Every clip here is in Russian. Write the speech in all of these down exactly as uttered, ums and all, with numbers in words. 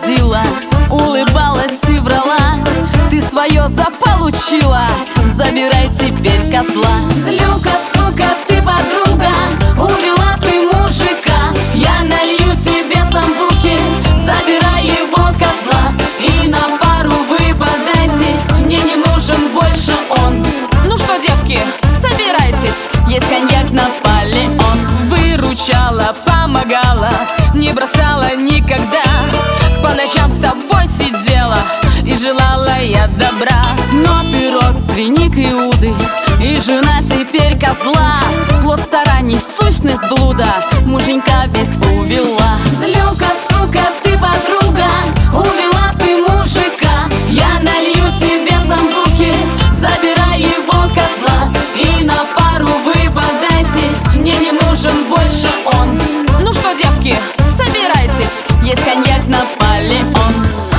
ходила, улыбалась и врала. Ты свое заполучила, забирай теперь козла. Злюка, сука, ты подруга, увела ты мужика. Я налью тебе самбуки, забирай его козла. И на пару вы подайтесь, мне не нужен больше он. Ну что, девки, собирайтесь, есть коньяк Наполеон. Выручала, помогала, не бросала никогда. По ночам с тобой сидела и желала я добра. Но ты родственник Иуды и жена теперь козла. Плод стараний, сущность блуда, муженька ведь увела. Злюка, сука, ты подруга, увела ты мужика. Я налью тебе самбуки, забирай его козла. И на пару вы подайтесь, мне не нужен больше он. Ну что, девки, собирайтесь, есть коньяк Наполеон.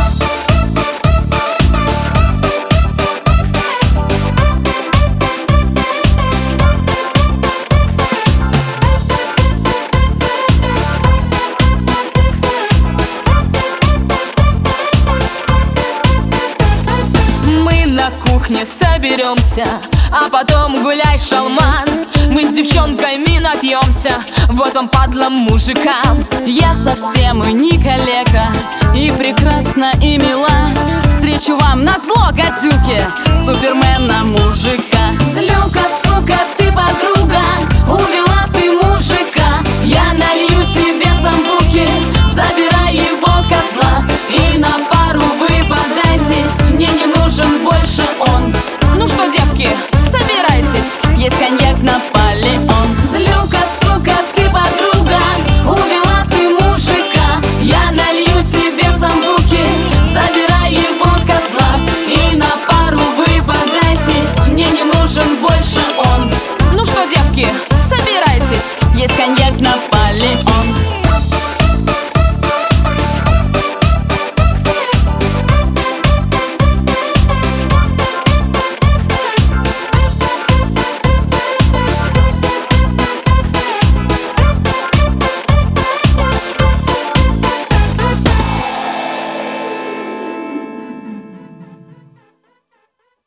На кухне соберемся, а потом гуляй, шалман. Мы с девчонками напьемся, вот вам, падла, мужикам. Я совсем и не калека, и прекрасна, и мила. Встречу вам назло, гадюки, супермена мужика.